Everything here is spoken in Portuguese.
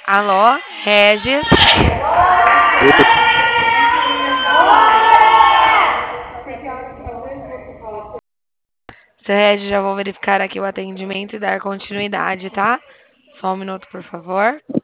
Alô, Regis? Seu Regis, já vou verificar aqui o atendimento e dar continuidade, tá? Só um minuto, por favor.